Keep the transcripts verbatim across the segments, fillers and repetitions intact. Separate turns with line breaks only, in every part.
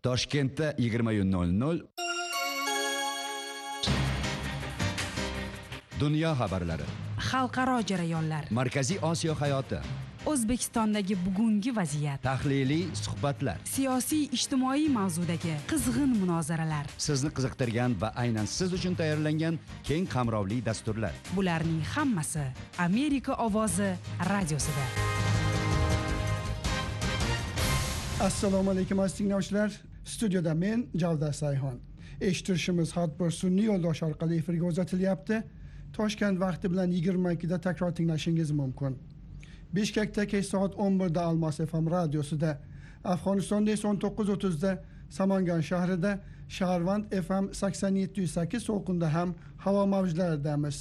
Toshkentda yigirma nol nol Dunyo xabarlari,
xalqaro jarayonlar,
Markaziy Osiyo hayoti,
O'zbekistondagi bugungi vaziyat,
tahliliy suhbatlar,
siyosiy ijtimoiy mavzudagi qizg'in munozaralar,
sizni qiziqtirgan va aynan siz uchun tayyorlangan keng qamrovli dasturlar.
Bularning hammasi Amerika ovozi radiosida.
Assalomu alaykum aziz tinglovchilar. Studiyada men Javdar Sayhon. Eshittirishimiz har bir sun'iy yo'ldosh orqali efirga uzatilyapti. Toshkent vaqti bilan yigirma ikkida takror tinglashingiz mumkin. Bishkekda kech soat o'n birda Almas F M radiosida, Afg'onistonda esa o'n to'qqiz o'ttizda Samangan shahrida, Shaharvand F M sakson yetti nuqta sakkiz to'lqinda ham havo mavjlaridamiz.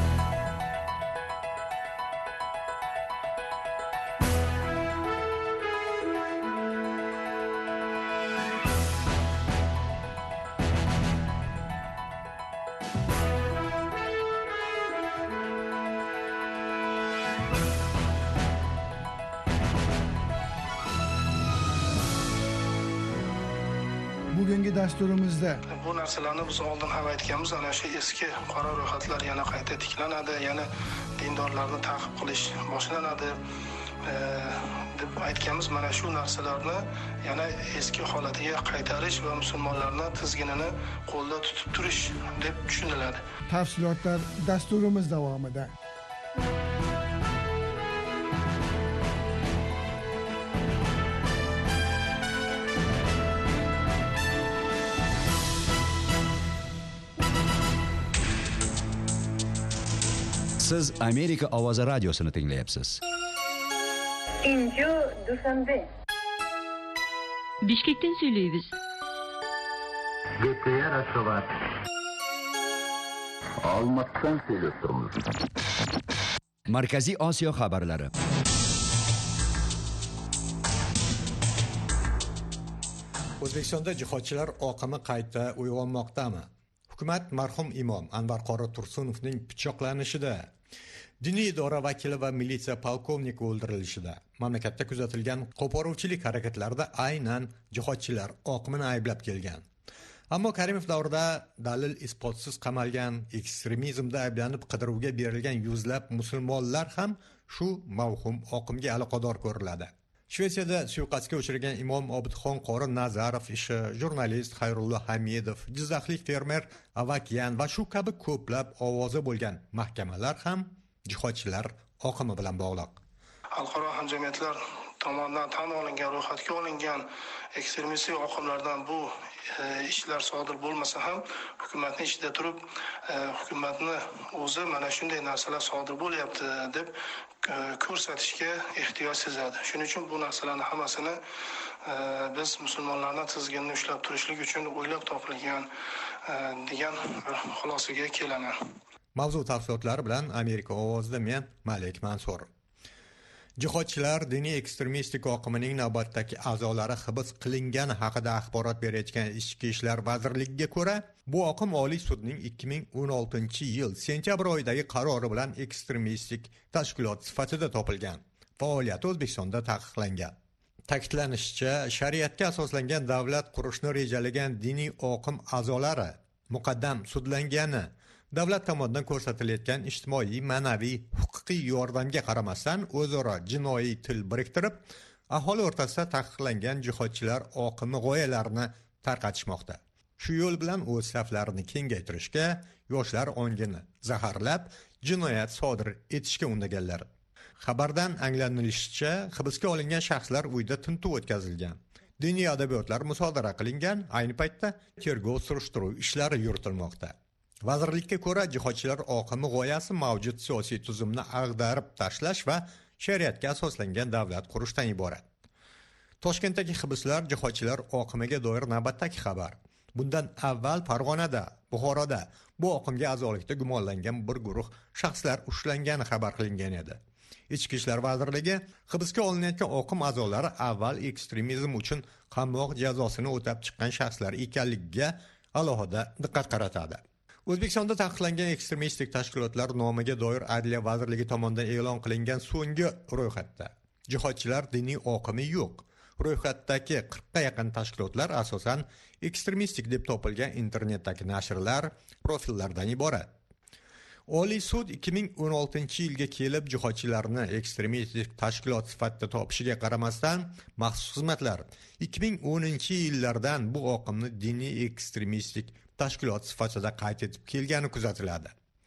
Bugungi dasturimizda
bu narsalarni biz oldin ham aytganmiz, ana shu eski qora ro'yxatlar yana qayta tiklanadi, yana dindorlarni ta'qib qilish boshlanadi e, deb aytganmiz. Mana shu narsalarni yana eski holatiga qaytarish va musulmonlarni tizginini qo'lda tutib turish deb tushuniladi.
Tafsilotlar dasturimiz davomida.
Siz Amerika ovozi radiosini tinglayapsiz.
Inju Dushanbe.
Bishkekdan söyleyimiz.
G'p Rasovat. Almatdan söylüyoruz.
Markaziy Osiyo xabarlari.
O'zbekistonda jihodchilar oqimi qayta uyg'onmoqdami? Hukumat marhum imom Anvar Qori Tursunovning pichoqlanishida, diniy idora vakili va militsiya polkovniki o'ldirilishida, mamlakatda kuzatilgan qo'poruvchilik harakatlarida aynan jihodchilar oqimini ayblab kelgan. Ammo Karimov davrida dalil isbotsiz qamalgan, ekstremizmda ayblanib qidiruvga berilgan yuzlab musulmonlar ham shu mavhum oqimga aloqador ko'riladi. Shvetsiyada suiqasdga uchragan imom Obidxon Qori Nazarov ishi, jurnalist Xayrullo Hamidov, jizzaxlik fermer Avakyan va shu kabi ko'plab ovozi bo'lgan mahkamalar ham jihodchilar oqimi bilan bog'liq.
Xalqaro hamjamiyatlar tomonidan tan olingan, ro'yxatga olingan ekstremistik oqimlardan bu e, ishlar sodir bo'lmasa ham hukumatning ichida turib e, hukumatni o'zi mana shunday narsalar sodir bo'lyapti deb e, ko'rsatishga ehtiyoj sezadi. Shuning uchun bu narsalarning hammasini e, biz musulmonlarning tizginini ushlab turishlik uchun o'ylab topilgan e, degan bir xulosaga kelaman.
Mavzu tafsilotlari bilan Amerika ovozida men Malik Mansur. Jihodchilar diniy ekstremistik oqimining navbatdagi a'zolari hibs qilingani haqida axborot berayotgan Ichki ishlar vazirligiga ko'ra, bu oqim Oliy sudning ikki ming o'n oltinchi yil sentyabr oyidagi qarori bilan ekstremistik tashkilot sifatida topilgan. Faoliyati O'zbekistonda taqiqlangan. Ta'kidlanishicha, shariatga asoslangan davlat qurishni rejalagan diniy oqim a'zolari muqaddam sudlangani, davlat tomonidan ko'rsatilayotgan ijtimoiy, ma'naviy, huquqiy yordamga qaramasdan o'zaro jinoiy til biriktirib, aholi o'rtasida taqiqlangan jihodchilar oqimi g'oyalarini tarqatishmoqda. Shu yo'l bilan o'z saflarini kengaytirishga, yoshlar ongini zaharlab, jinoyat sodir etishga undaganlar. Xabardan anglanilishicha, hibsga olingan shaxslar uyda tintuv o'tkazilgan. Diniy adabiyotlar musodara qilingan, ayni paytda tergov surishtiruv ishlari yuritilmoqda. Vazirlikka ko'ra, jihodchilar oqimi g'oyasi mavjud siyosiy tuzumni ag'darib tashlash va shariatga asoslangan davlat qurishdan iborat. Toshkentdagi hibslar jihodchilar oqimiga doir navbatdagi xabar. Bundan avval Farg'onada, Buxoroda bu oqimga a'zolikda gumonlangan bir guruh shaxslar ushlangani xabar qilingan edi. Ichki ishlar vazirligi hibsga olinayotgan oqim a'zolari avval ekstremizm uchun qamoq jazosini o'tab chiqqan shaxslar ekanligiga alohida diqqat qaratadi. O'zbekistonda taqiqlangan ekstremistik tashkilotlar nomiga doir Adliya vazirligi tomonidan e'lon qilingan so'nggi ro'yxatda jihodchilar diniy oqimi yo'q. ro'yxatdagi qirqqa yaqin tashkilotlar asosan ekstremistik deb topilgan internetdagi nashrlar, profillardan iborat. Oliy sud ikki ming o'n oltinchi yilga kelib jihodchilarni ekstremistik tashkilot sifatida topishiga qaramasdan, maxsus xizmatlar ikki ming o'ninchi yillardan bu oqimni diniy ekstremistik tashkilot sifatida qayd etib kelgani kuzatiladi.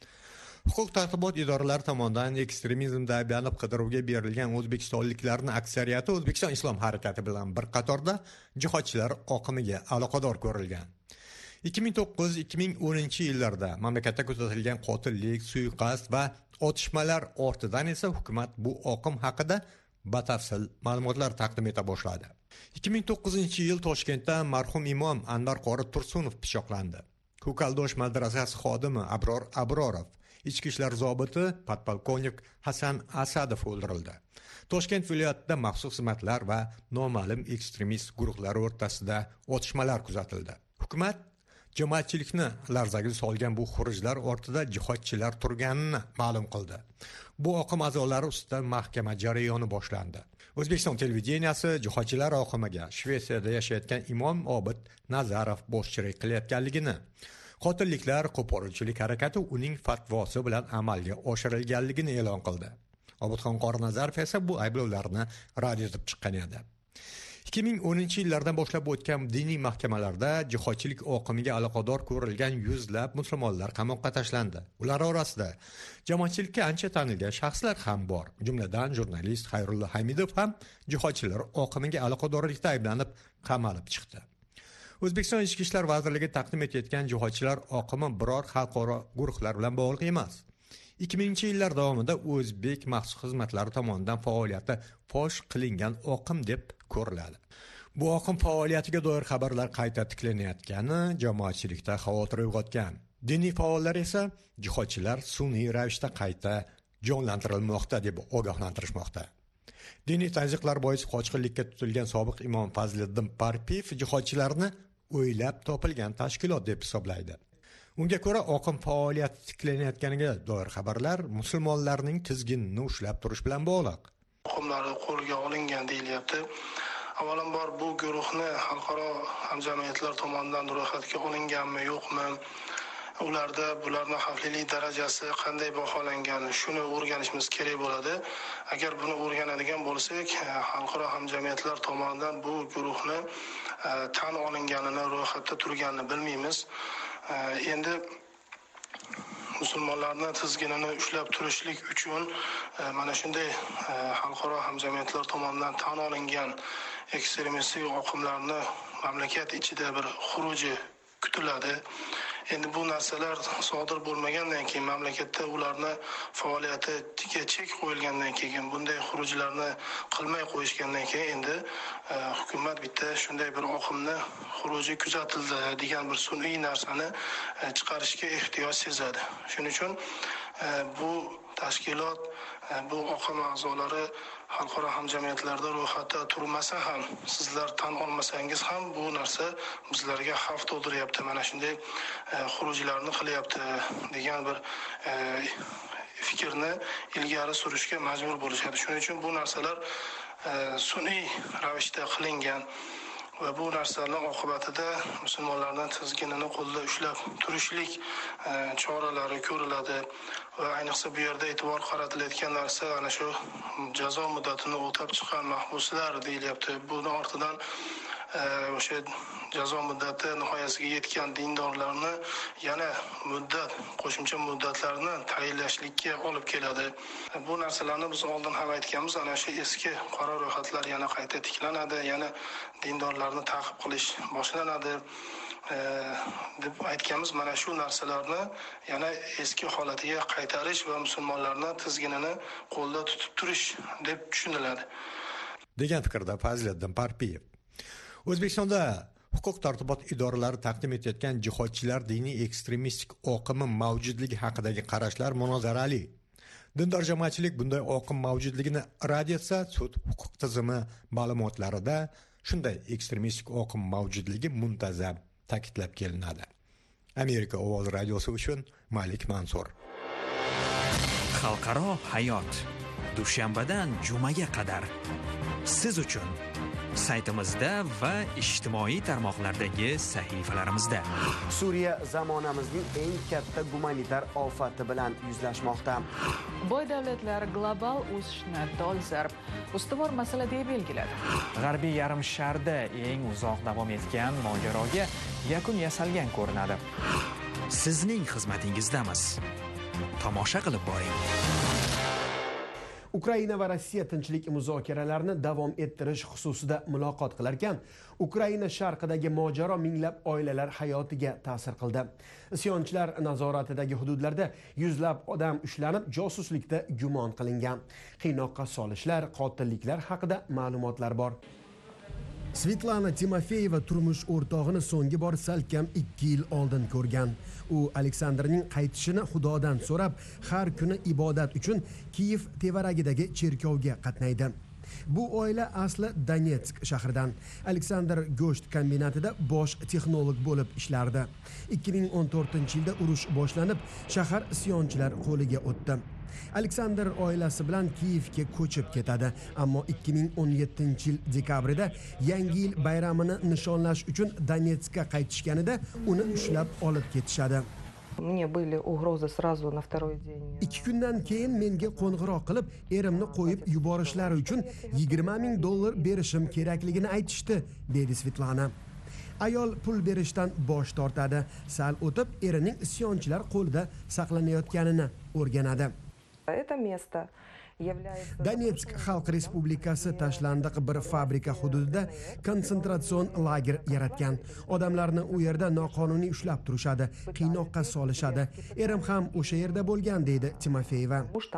Huquq tartibot idoralari tomonidan ekstremizmda ayblanib qidiruvga berilgan o'zbekistonliklarning aksariyati O'zbekiston Islom harakati bilan bir qatorda jihodchilar oqimiga aloqador ko'rilgan. ikki ming to'qqiz ikki ming o'ninchi yillarda mamlakatda kuzatilgan qotillik, suiqasd va otishmalar ortidan esa hukumat bu oqim haqida batafsil ma'lumotlar taqdim eta boshladi. ikki ming to'qqizinchi yil Toshkentda marhum imom Anvar qori Tursunov pichoqlandi. Ko'kaldosh madrasasi xodimi Abror Abrorov, ichki ishlar zobiti podpolkovnik Hasan Asadov o'ldirildi. Toshkent viloyatida maxsus xizmatlar va noma'lum ekstremist guruhlar o'rtasida otishmalar kuzatildi. Hukumat jamoatchilikni larzaga solgan bu xurujlar ortida jihodchilar turganini ma'lum qildi. Bu oqim a'zolari ustidan mahkama jarayoni boshlandi. O'zbekiston televideniyasi jihodchilar oqimiga Shvetsiyada yashayotgan imom Obid Nazarov boshchilik qilayotganligini, qotilliklar, qo'poruvchilik harakati uning fatvosi bilan amalga oshirilganligini e'lon qildi. Obidxon Qornazarov esa bu ayblovlarni rad etib chiqqan edi. ikki ming o'ninchi yillardan boshlab o'tgan diniy mahkamalarda jihodchilik oqimiga aloqador ko'rilgan yuzlab musulmonlar qamoqqa tashlandi. Ular orasida jamoatchilikka ancha tanilgan shaxslar ham bor. Jumladan jurnalist Xayrullo Hamidov ham jihodchilar oqimiga aloqadorlikda ayblanib qamalib chiqdi. O'zbekiston Ichki ishlar vazirligi taqdim etayotgan jihodchilar oqimi biror xalqaro guruhlar bilan bog'liq emas. ikki mingchi yillar davomida o'zbek maxsus xizmatlari tomonidan faoliyati fosh qilingan oqim deb ko'riladi. Bu oqim faoliyatiga doir xabarlar qayta tiklanayotgani jamoatchilikda xavotir uyg'otgan. Diniy faollar esa jihodchilar sun'iy ravishda qayta jonlantirilmoqda deb ogohlantirishmoqda. Diniy tazyiqlar bois qochqinlikka tutilgan sobiq imom Fazliddin Parpiyev jihodchilarni o'ylab topilgan tashkilot deb hisoblaydi. Unga ko'ra oqim faoliyati tiklanayotganiga doir xabarlar musulmonlarning tizginini ushlab turish bilan bog'liq.
Oqimlari qo'lga olingan deyilyapti. Avvalambor bu guruhni xalqaro hamjamiyatlar tomonidan ro'yxatga olinganmi, yo'qmi? Ularda bularning xavflilik darajasi qanday baholangani, shuni o'rganishimiz kerak bo'ladi. Agar buni o'rganadigan bo'lsak, xalqaro hamjamiyatlar tomonidan bu guruhni tan olinganini, ro'yxatda turganini bilmaymiz. Endi musulmonlarning tizginini ushlab turishlik uchun mana shunday xalqaro hamjamiyatlar tomonidan tan olingan ekstremistik oqimlarni mamlakat ichida bir xuruji kutiladi. Endi bu narsalar sodir bo'lmagandan keyin, mamlakatda ularni faoliyatiga chek qo'yilgandan keyin, bunday xurujlarni qilmay qo'yishgandan keyin endi e, hukumat bitta shunday bir oqimni xuruji kuzatildi degan bir sun'iy narsani e, chiqarishga ehtiyoj sezadi. Shuning uchun e, bu tashkilot, e, bu oqim a'zolari xalqaro hamjamiyatlarda ro'yxatda turmasa ham, sizlar tan olmasangiz ham bu narsa bizlarga xavf tug'diryapti, mana shunday e, xurujlarni qilyapti degan bir e, fikrni ilgari surishga majbur bo'lishadi. Shuning uchun bu narsalar e, sun'iy ravishda qilingan va bu narsalar oqibatida musulmonlarning tizginini qo'lda ushlab turishlik e, choralari ko'riladi va ayniqsa bu yerda e'tibor qaratilayotgan narsa ana shu jazo muddatini o'tab chiqqan mahbuslar deyilyapti. Buni ortidan o'sha jazo muddati nihoyasiga yetgan dindorlarni yana muddat, qo'shimcha muddatlarni tayinlashlikka olib keladi. Bu narsalarni biz oldin ham aytganmiz, ana shu eski qora ro'yxatlar yana qayta tiklanadi, yana dindorlarni ta'qib qilish boshlanadi e, deb aytganmiz. Mana shu narsalarni yana eski holatiga qaytarish va musulmonlarning tizginini qo'lda tutib turish deb tushuniladi
degan fikrda Fazliddin Parpiyev. O'zbekistonda huquq tartibot idoralari taqdim etayotgan jihodchilar diniy ekstremistik oqimi mavjudligi haqidagi qarashlar munozarali. Dindor jamoatchilik bunday oqim mavjudligini rad etsa, sud huquq tizimi ma'lumotlarida shunday ekstremistik oqim mavjudligi muntazam ta'kidlab kelinadi. Amerika ovozi radiosi uchun Malik Mansur.
Xalqaro hayot dushanbadan jumaga qadar siz uchun saytimizda va ijtimoiy tarmoqlardagi sahifalarimizda.
Suriya zamonamizning eng katta gumanitar ofati bilan yuzlashmoqda.
Boy davlatlar global o'sishni dolzarb ustuvor masala deb belgiladi.
G'arbiy yarim sharda eng uzoq davom etgan mojaroga yakun yasalgan ko'rinadi.
Sizning xizmatingizdamiz. Tomosha qilib boring.
Ukraina va Rossiya tinchlik muzokaralarini davom ettirish xususida muloqot qilar ekan, Ukraina sharqidagi mojaro minglab oilalar hayotiga ta'sir qildi. Isyonchilar nazoratidagi hududlarda yuzlab odam ushlanib, josuslikda gumon qilingan. Qiynoqqa solishlar, qotilliklar haqida ma'lumotlar bor. Svetlana Timofeyeva turmush o'rtog'ini so'nggi bor salkam ikki yil oldin ko'rgan. U Aleksandrning qaytishini Xudodan so'rab, har kuni ibodat uchun Kiyev tevaragidagi cherkovga qatnaydi. Bu oila asli Donetsk shahridan. Aleksandr go'sht kombinatida bosh texnolog bo'lib ishlardi. ikki ming o'n to'rtinchi yilda urush boshlanib, shahar isyonchilar qo'liga o'tdi. Aleksandr oilasi bilan Kiyevga ko'chib ketadi, ammo ikki ming o'n yettinchi yil dekabrida Yangi yil bayramini nishonlash uchun Donetskka qaytishganida uni ushlab olib ketishadi.
Мне были угрозы сразу на второй день.
Ikki kundan keyin menga qo'ng'iroq qilib, erimni qo'yib yuborishlari uchun yigirma ming dollar berishim kerakligini aytishdi, dedi Svetlana. Ayol pul berishdan bosh tortadi. Sal o'tib, erining isyonchilar qo'lida saqlanayotganini o'rganadi.
Это место
Donetsk Xalq Respublikasi tashlandiq bir fabrika hududida kontsentratsion lager yaratgan. Odamlarni u yerda noqonuniy ushlab turishadi, qiynoqqa solishadi. Erim ham o'sha yerda bo'lgan, deydi Timofeyeva.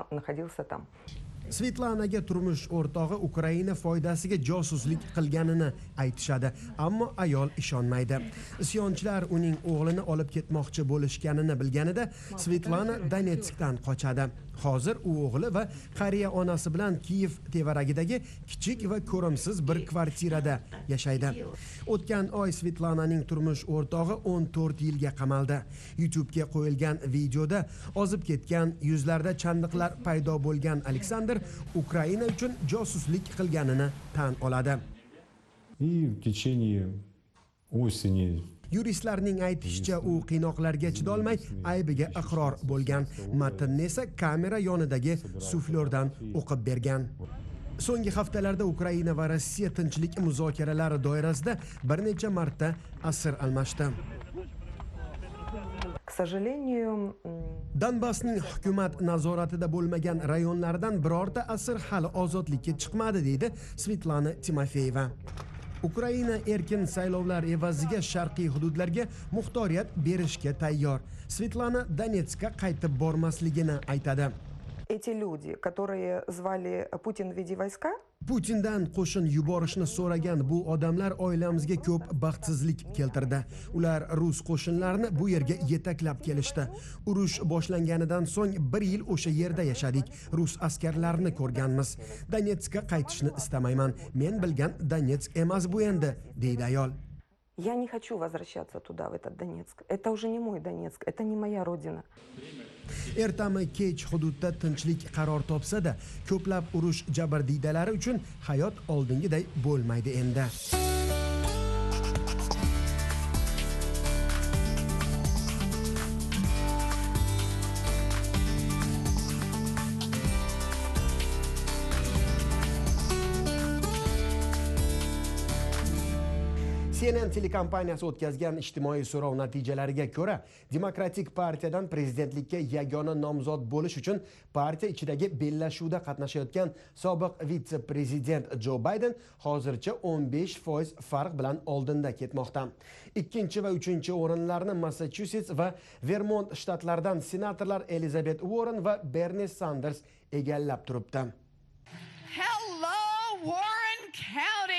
Svetlanaga turmush o'rtog'i Ukraina foydasiga josuslik qilganini aytishadi, ammo ayol ishonmaydi. Isyonchilar uning o'g'lini olib ketmoqchi bo'lishganini bilganida Svetlana Donetskdan qochadi. Hozir u o'g'li va qariya onasi bilan Kiyev tevaragidagi kichik va ko'rimsiz bir kvartirada yashaydi. O'tgan oy Svetlananing turmush o'rtog'i o'n to'rt yilga qamaldi. YouTube'ga qo'yilgan videoda ozib ketgan yuzlarda chandiqlar paydo bo'lgan Aleksandr Ukraina uchun josuslik qilganini tan oladi. Yuristlarning aytishicha, u qiynoqlarga chidolmay aybiga iqror bo'lgan. Matnni esa kamera yonidagi suflyordan o'qib bergan. So'nggi haftalarda Ukraina va Rossiya tinchlik muzokaralari doirasida bir necha marta asir almashdi. Donbassning hukumat nazoratida bo'lmagan rayonlardan birorta asir hali ozodlikka chiqmadi, deydi Svetlana Timofeyeva. Ukraina erkin saylovlar evaziga sharqiy hududlarga muxtoriyat berishga tayyor. Svetlana Donetskka qaytib bormasligini aytadi.
Эти люди, которые звали Путин веди войска,
Putindan qo'shin yuborishni so'ragan bu odamlar oilamizga ko'p baxtsizlik keltirdi. Ular rus qo'shinlarini bu yerga yetaklab kelishdi. Urush boshlanganidan so'ng bir yil o'sha yerda yashadik. Rus askarlarini ko'rganmiz. Donetskka qaytishni istamayman. Men bilgan Donetsk emas bu endi, deydi ayol.
Я не хочу возвращаться туда, в этот Донецк. Это уже не мой Донецк, это не моя родина.
Ertami kech hududda tinchlik qaror topsa-da, ko'plab urush jabrdiyalari uchun hayot oldingiday bo'lmaydi endi. C N N telekompaniyasi o'tkazgan ijtimoiy so'rov natijalariga ko'ra, Demokratik partiyadan prezidentlikka yagona nomzod bo'lish uchun partiya ichidagi bellashuvda qatnashayotgan sobiq vitse-prezident Joe Biden hozircha o'n besh foiz farq bilan oldinda ketmoqda. Ikkinchi va uchinchi o'rinlarni Massachusetts va Vermont shtatlaridan senatorlar Elizabeth Warren va Bernie Sanders egallab turibdi.
Hello, Warren County!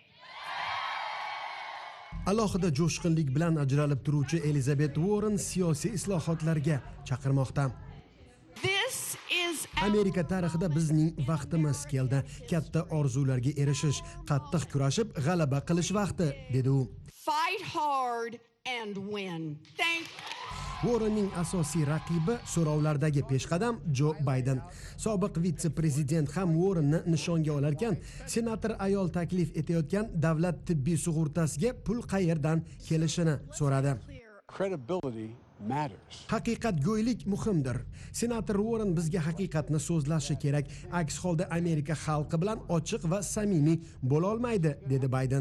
Alohida jo'shqinlik bilan ajralib turuvchi Elizabeth Warren siyosiy islohotlarga chaqirmoqda. Amerika tarixida bizning vaqtimiz keldi. Katta orzularga erishish, qattiq kurashib, g'alaba qilish vaqti, dedi u.
Fight hard and win. Thank
Warrenning asosiy raqibi so'rovlardagi peshqadam Jo Bayden. Sobiq vitse-prezident ham Warrenni nishonga olarkan, senator ayol taklif etayotgan davlat tibbiy sug'urtasiga pul qayerdan kelishini so'radi.
Credibility matters.
Haqiqatgo'ylik muhimdir. Senator Warren bizga haqiqatni so'zlashi kerak. Aks holda Amerika xalqi bilan ochiq va samimiy bo'la olmaydi, dedi Bayden.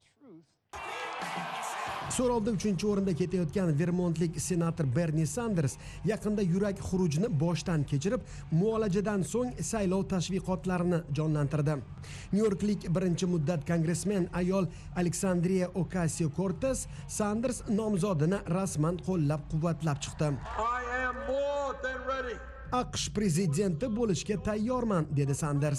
So'rovda uchinchi o'rinda ketayotgan Vermontlik senator Bernie Sanders yaqinda yurak xurujini boshdan kechirib, muolajadan so'ng saylov tashviqotlarini jonlantirdi. Nyu-Yorklik birinchi muddat kongressmen ayol Alexandria Ocasio-Cortez Sanders nomzodini rasman qo'llab-quvvatlab chiqdi. AQSh prezidenti bo'lishga tayyorman, dedi Sanders.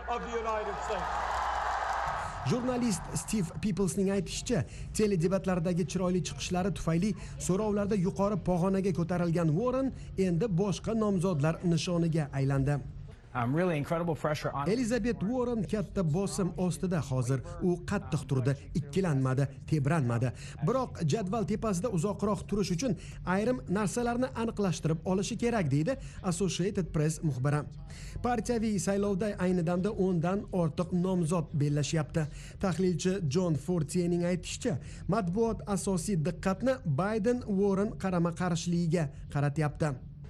Jurnalist Steve Peoplesning aytishicha, teledebatlardagi chiroyli chiqishlari tufayli so'rovlarda yuqori pog'onaga ko'tarilgan Warren endi boshqa nomzodlar nishoniga aylandi. Elizabeth Warren katta bosim ostida hozir. U qattiq turdi, ikkilanmadi, tebranmadi. Biroq jadval tepasida uzoqroq turish uchun ayrim narsalarni aniqlashtirib olishi kerak, deydi Associated Press muxbiri. Partiyaviy saylovda ayni damda o'ndan ortiq nomzod bellashyapti. Tahlilchi John Fortierning aytishicha, matbuot asosiy diqqatni Biden Warren qarama-qarshiligiga qaratyapti.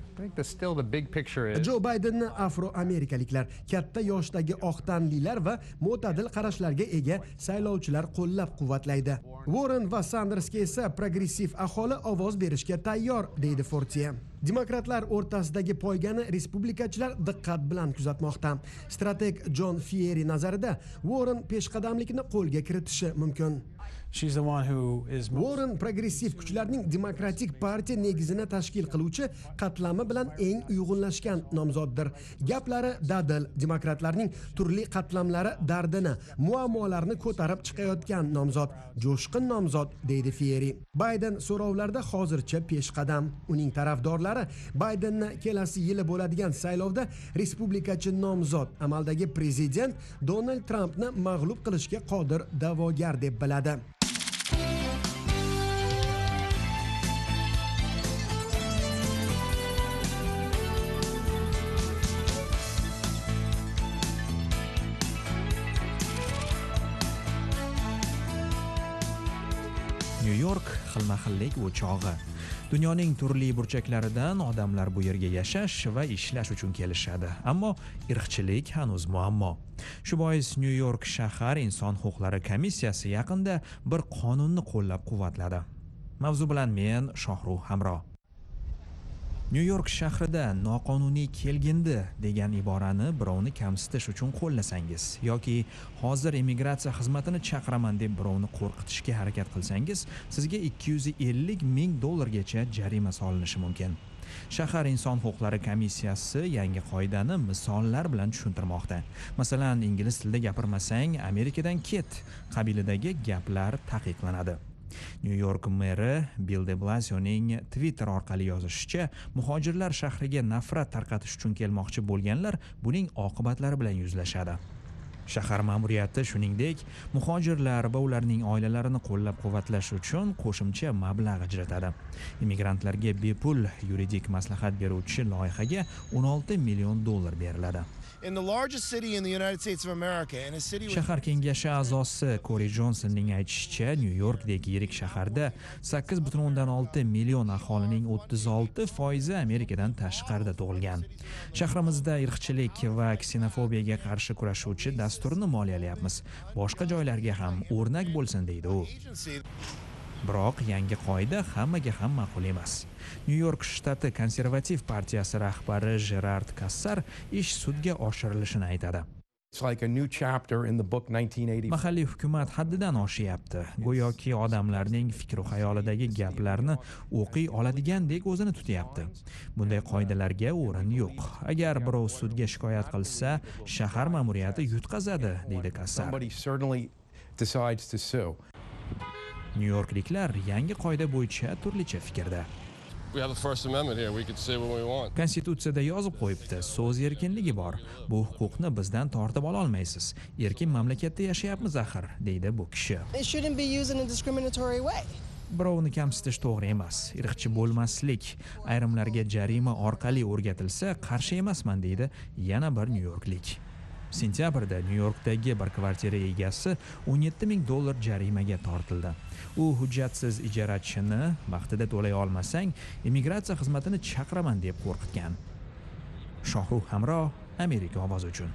Jo Baydenni afroamerikaliklar, katta yoshdagi oq tanlilar va mo'tadil qarashlarga ega saylovchilar qo'llab-quvvatlaydi. Warren va Sandersga esa progressiv aholi ovoz berishga tayyor, deydi Fortier. Demokratlar o'rtasidagi poygani respublikachilar diqqat bilan kuzatmoqda. Strateg John Fieri nazarida Warren peshqadamlikni qo'lga kiritishi mumkin. Warren progressiv kuchlarning demokratik partiya negizini tashkil qiluvchi qatlami bilan eng uyg'unlashgan nomzoddir. Gaplari dadil, demokratlarning turli qatlamlari dardini, muammolarini ko'tarib chiqayotgan nomzod, jo'shqin nomzod, deydi Fieri. Bayden so'rovlarda hozircha peshqadam. Uning tarafdorlari Baydenni kelasi yili bo'ladigan saylovda respublikachi nomzod, amaldagi prezident Donald Trampni mag'lub qilishga qodir da'vogar deb biladi.
Nyu-York xilma-xillik o'chog'i. Dunyoning turli burchaklaridan odamlar bu yerga yashash va ishlash uchun kelishadi. Ammo irqchilik hanuz muammo. Shu bois Nyu-York shahar inson huquqlari komissiyasi yaqinda bir qonunni qo'llab-quvvatladi. Mavzu bilan men Shohruh Hamro. Nyu-York shahrida noqonuniy kelgindi degan iborani birovni kamsitish uchun qo'llasangiz yoki hozir immigratsiya xizmatini chaqiraman deb birovni qo'rqitishga harakat qilsangiz, sizga ikki yuz ellik ming dollargacha jarima solinishi mumkin. Shahar inson huquqlari komissiyasi yangi qoidani misollar bilan tushuntirmoqda. Masalan, ingliz tilida gapirmasang, Amerikadan ket qabilidagi gaplar taqiqlanadi. New York meri Bill de Blasioning Twitter orqali yozishicha, muhojirlar shahriga nafrat tarqatish uchun kelmoqchi bo'lganlar buning oqibatlari bilan yuzlashadi. Shahar ma'muriyati shuningdek, muhojirlar va ularning oilalarini qo'llab-quvvatlash uchun qo'shimcha mablag' ajratadi. Immigrantlarga bepul yuridik maslahat beruvchi loyihaga o'n olti million dollar beriladi. Shahar kengashi a'zosi Corey Johnsonning aytishicha, New Yorkdek yirik shaharda sakkiz butun o'ndan olti million aholining o'ttiz olti foizi Amerikadan tashqarida tug'ilgan. Shahrimizda irqchilik va ksenofobiyaga qarshi kurashuvchi dasturni moliyalayapmiz. Boshqa joylarga ham o'rnak bo'lsin, deydi u. Biroq yangi qoida hammaga ham ma'qul emas. New York shtati konservativ partiyasi rahbari Gerard Kassar ish sudga oshirilishini aytadi. Mahalliy hukumat haddidan oshyapti. Go'yoki odamlarning fikr va xayolidagi gaplarni o'qiy oladigandek o'zini tutyapti. Bunday qoidalarga o'rin yo'q. Agar birov sudga shikoyat qilsa, shahar ma'muriyati yutqazadi, deydi Kassar. Nyu-Yorkliklar yangi qoida bo'yicha turlicha fikrda. Konstitutsiyada yozib qo'yibdi, so'z erkinligi bor. Bu huquqni bizdan tortib ola olmaysiz. Erkin mamlakatda yashayapmiz axir, deydi bu kishi. Birovni kamsitish to'g'ri emas, irqchi bo'lmaslik ayrimlarga jarima orqali o'rgatilsa qarshi emasman deydi yana bir Nyu-Yorklik. Sentyabrda Nyu-Yorkdagi bir kvartira egasi o'n yetti ming dollar jarimaga tortildi. U hujjatsiz ijarachini vaqtida to'lay olmasang, immigratsiya xizmatini chaqiraman deb qo'rqitgan. Shohruh Hamro, Amerika ovozi uchun.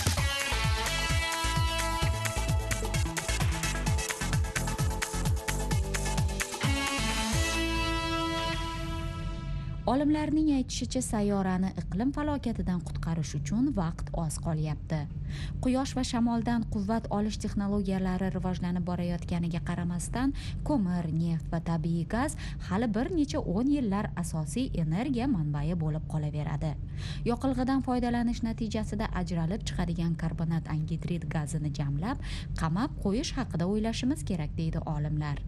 Olimlarning aytishicha, sayyorani iqlim falokatidan qutqarish uchun vaqt oz qolyapti. Quyosh va shamoldan quvvat olish texnologiyalari rivojlanib borayotganiga qaramasdan, ko'mir, neft va tabiiy gaz hali bir necha o'n yillar asosiy energiya manbai bo'lib qolaveradi. Yoqilg'idan foydalanish natijasida ajralib chiqadigan karbonat angidrid gazini jamlab, qamab qo'yish haqida o'ylashimiz kerak, deydi olimlar.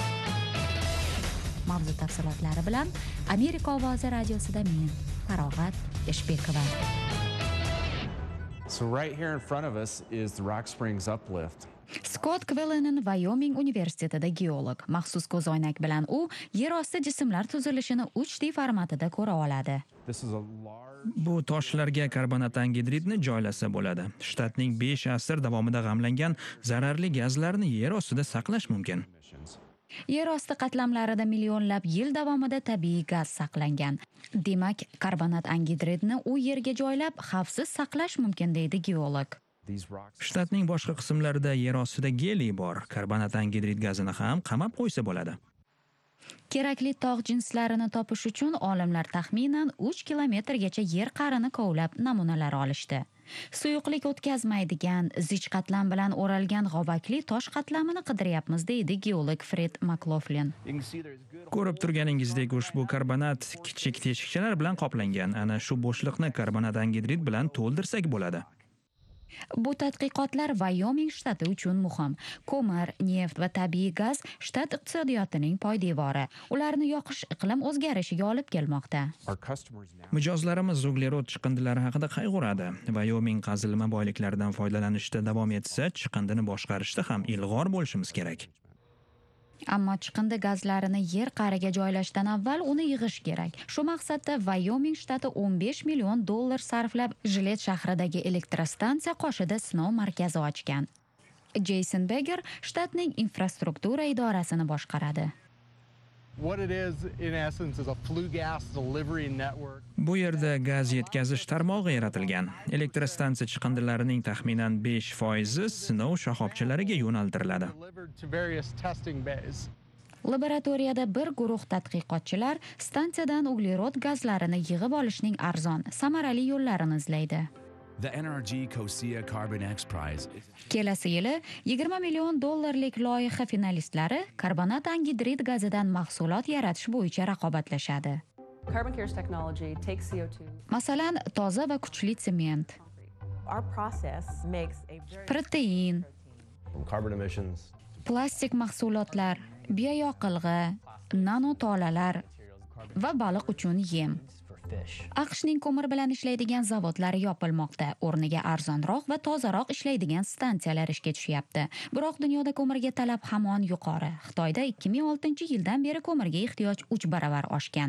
Mavzu tafsilotlari bilan Amerika ovozi radiosida men, Farog'at Eshbekova.
So right here in front of us is the Rock Springs Uplift.
Scott Quillen Wyoming universitetida geolog. Maxsus ko'zoynak bilan u yer osti jismlar tuzilishini uch D formatida ko'ra oladi.
Bu toshlarga karbonat angidridni joylasa bo'ladi. Shtatning besh asr davomida g'amlangan zararli gazlarni yer ostida saqlash mumkin.
Yer osti qatlamlarida millionlab yil davomida tabiiy gaz saqlangan. Demak, karbonat angidridni u yerga joylab xavfsiz saqlash mumkin, deydi geolog.
Shtatning boshqa qismlarida yer ostida geliy bor. Karbonat angidrid gazini ham qamab qo'ysa bo'ladi.
Kerakli tog' jinslarini topish uchun olimlar taxminan uch kilometrgacha yer qa'rini kovlab namunalar olishdi. Suyuqlik o'tkazmaydigan zich qatlam bilan o'ralgan g'ovakli tosh qatlamini qidiryapmiz, deydi geolog Fred McLaughlin.
Ko'rib turganingizdek, ushbu karbonat kichik teshikchalar bilan qoplangan. Ana shu bo'shliqni karbonat angidrid bilan to'ldirsak bo'ladi.
Bu tadqiqotlar Wyoming shtati uchun muhim. Ko'mir, neft va tabiiy gaz shtat iqtisodiyotining poydevori. Ularni yoqish iqlim o'zgarishiga olib kelmoqda.
Mijozlarimiz uglerod chiqindilari haqida qayg'uradi. Wyoming qazilma boyliklaridan foydalanishda davom etsa, chiqindini boshqarishda ham ilg'or bo'lishimiz kerak.
Ammo chiqindi gazlarini yer qa'riga joylashdan avval uni yig'ish kerak. Shu maqsadda Wyoming shtati o'n besh million dollar sarflab Jilet shahridagi elektrostansiya qoshida sinov markazi ochgan. Jason Beger shtatning infrastruktura idorasini boshqaradi.
What it is in essence is a flue gas delivery network.
Bu yerda gaz yetkazish tarmog'i yaratilgan. Elektrostansiya chiqindilarining taxminan besh foizi sinov shoxobchalariga yo'naltiriladi.
Laboratoriyada bir guruh tadqiqotchilar stansiyadan uglerod gazlarini yig'ib olishning arzon, samarali yo'llarini izlaydi.
The N R G COSIA Carbon X Prize.
Kelasi yili yigirma million dollarlik loyiha finalistlari karbonat angidrid gazidan mahsulot yaratish bo'yicha raqobatlashadi.
Carbon Cares technology takes C O two.
Masalan, toza va kuchli sement,
Our process makes a very
protein,
Carbon emissions.
plastik mahsulotlar, bioyoqilg'i, nanotolalar va baliq uchun yem. AQShning ko'mir bilan ishlaydigan zavodlari yopilmoqda. O'rniga arzonroq va tozaroq ishlaydigan stansiyalar ishga tushyapti. Biroq dunyoda ko'mirga talab hamon yuqori. Xitoyda ikki ming oltinchi yildan beri ko'mirga ehtiyoj uch baravar oshgan.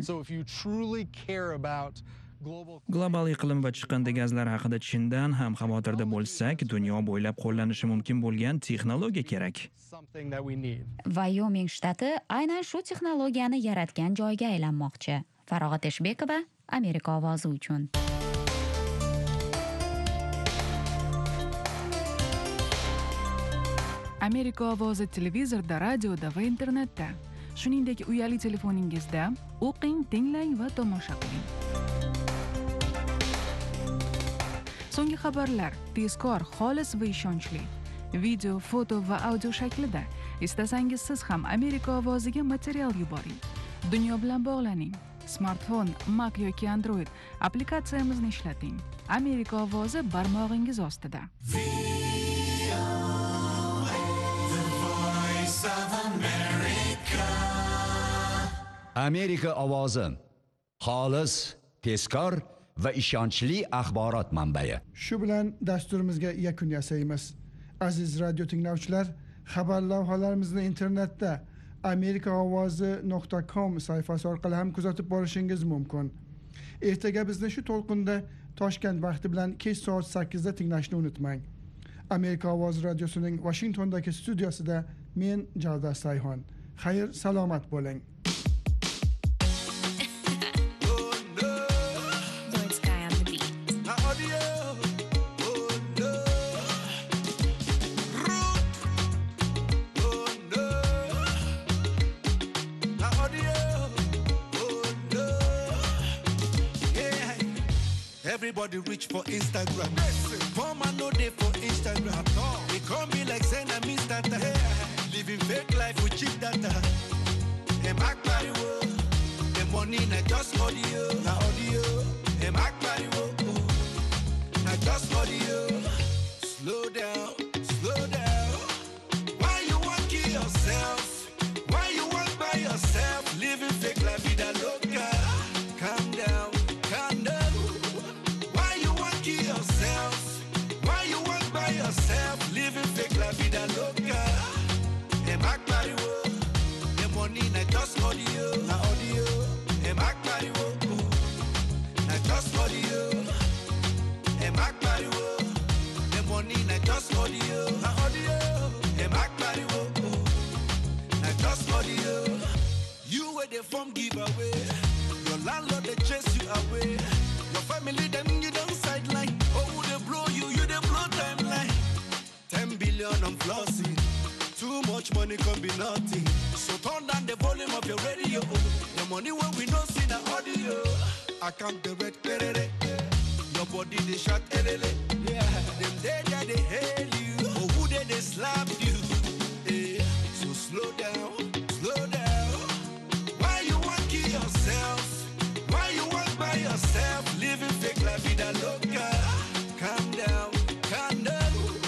Global iqlim va chiqindi gazlari haqida chindan ham xavotirda bo'lsak, dunyo bo'ylab qo'llanishi mumkin bo'lgan texnologiya kerak.
Wyoming shtati aynan shu texnologiyani yaratgan joyga aylanmoqchi. Farog'at Eshbekova, Amerika ovozi uchun.
Amerika ovozi televizorda, radioda va internetda. Shuningdek, uyali telefoningizda o'qing, tinglang va tomosha qiling. So'nggi xabarlar tezkor, xolis va ishonchli. Video, foto va audio shaklida. Istasangiz siz ham Amerika ovoziga material yuboring. Dunyo bilan bog'laning. Smartfon, Mac yoki Android applikatsiyamizni ishlating. Amerika ovozi barmog'ingiz ostida.
Amerika ovozi. Xolis, tezkor va ishonchli axborot manbai.
Shu bilan dasturimizga yakun yasaymiz. Aziz radio tinglovchilar, xabar lavhalarimizni internetda amerika ovozi nuqta com sayfasi orqali ham kuzatib borishingiz mumkin. Ertaga bizni shu to'lqinda Toshkent vaqti bilan kech soat sakkizda tinglashni unutmang. Amerika ovozi radiosining Washingtondagi studiosida men Javdar Sayhon. Xayr, salomat bo'ling.
Everybody reach for Instagram. Poor man no day for Instagram. They call me like saying I'm Mister Living fake life with cheap data. Them act party wo. Them money na just audio, na audio. Them act party wo. Na just audio. Slow down, slow down. Why you want kill yourself? Why you want by yourself? Living fake la vida loca. Calm down, calm down. Yourself, living fake la vida loca. Them act party wo. Them money na just audio, na audio. Them act party wo. Na just audio. Them act party wo. Them money na just audio, na audio. Them act party wo. Na just audio. You where they from giveaway. Your landlord they chase you away. Your family them you don't sideline. Oh they blow you, you they blow timeline. Ten billion on flossy. Too much money can be nothing. So turn down the volume of your radio. The money when we don't see the audio. I can't the red perere. Your body they shot elele. Yeah. Them they that they hail you. Oh who they they slap you. Yeah. So slow down, slow down. Why you want kill yourself? Why you want by yourself? Living fake la vida loca. Calm down, calm down.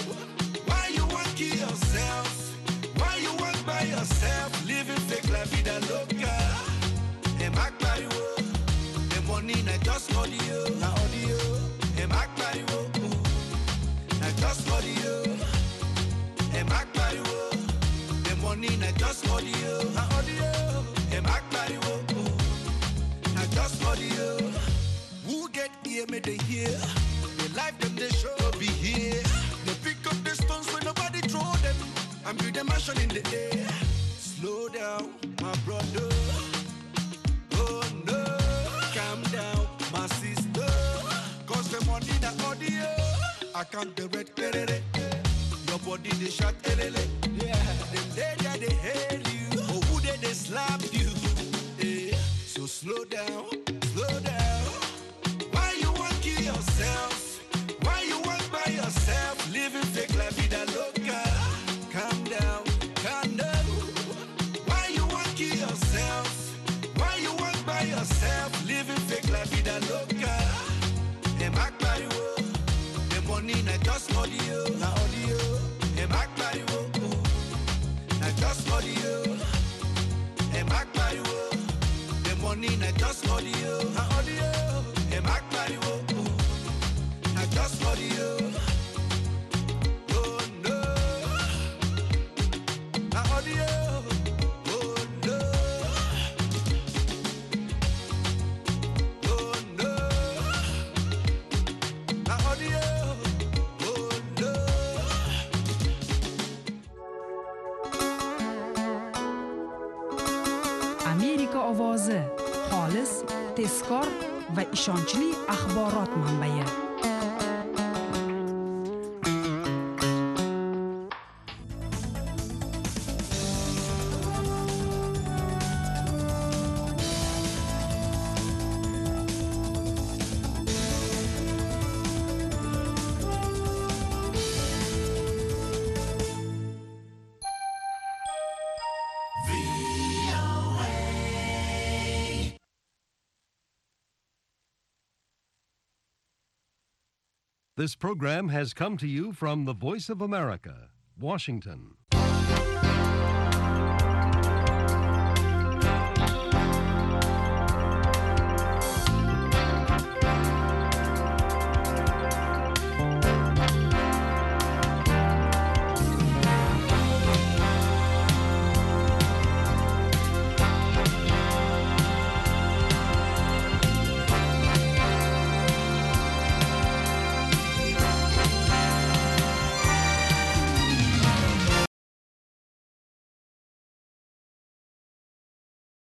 Yourself, living fake la vida loca. Them act party wo. Them money na just audio, na audio. Them act party wo. Na just audio. Them act party wo. Them money na just audio, na audio. Them act party wo. Na just audio. Who get here may they hear? They life them they show be here. They pick up the stones when nobody throw them. I'm with the mansion in the air. Slow down, my brother. Oh no, calm down, my sister. Cause the money the audio. I can't the red perere. Your body they shot elele. Yeah, them they that they hail you. Oh who they they slap you. Yeah. So slow down, slow down. Why you want kill yourself? Why you want by yourself? Living fake la vida loca. Calm down, calm down. Why you want by yourself? Living fake la vida loca. Them act party wo. Them money na just audio, na audio. Them act party wo. Na just audio. Them act party wo. Them money na just audio, na audio. Them act party wo. Na just audio. Oh no. Na audio.
Amerika ovozi xolis, tezkor va ishonchli axborot manbai.
This program has come to you from the Voice of America, Washington.